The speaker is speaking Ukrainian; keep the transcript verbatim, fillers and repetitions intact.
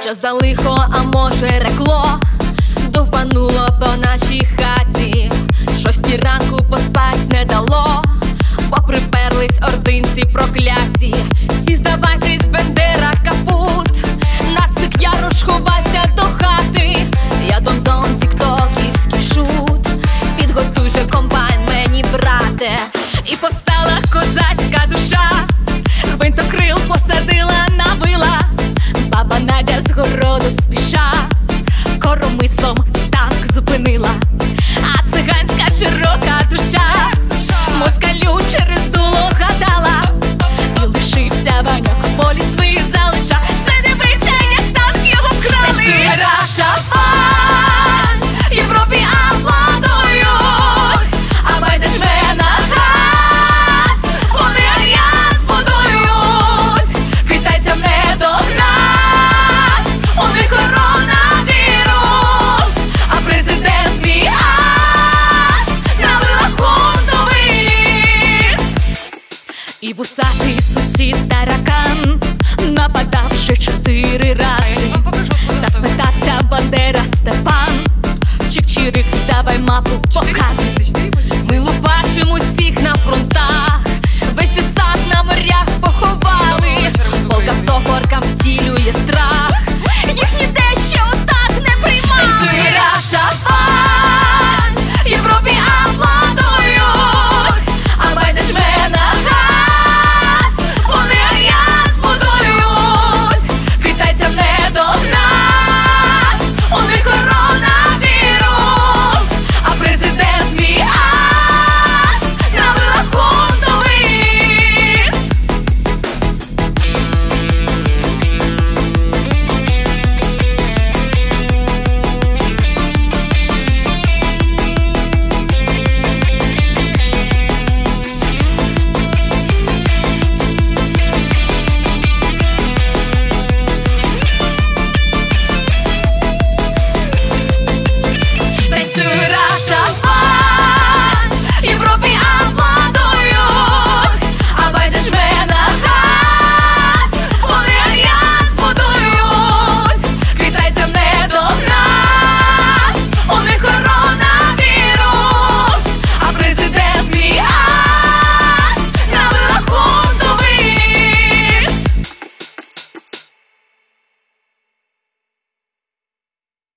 Що за лихо, а може рекло, довбануло по нашій хаті. Шостій ранку поспать не дало, бо приперлись ординці прокляті. Всі здавайтесь, Бендера, капут, на цик ярош ховайся до хати. Я дон-дон, тіктоківський шут, підготуй же комбайн мені, брате. І повстала козацька душа, гвинтокрил посадила на вила. Баба Надя з городу спіша, коромислом танк зупинила. А циганська широка душа москалю через дуло гадала. І лишився Ваньок в полі свої залиша. Все дивився, як танк його вкрали. Танцює Раша Фас, Європі аплодують, а байдешмена газ, вони альянс будують. Китайцям не до нас, у них коронавірус, а президент мій ас на Вилахунтовий ліс. І вусатий сусід таракан нападав вже чотири рази. Та спитався Бандера Степан: чик-чирик, давай мапу показуй.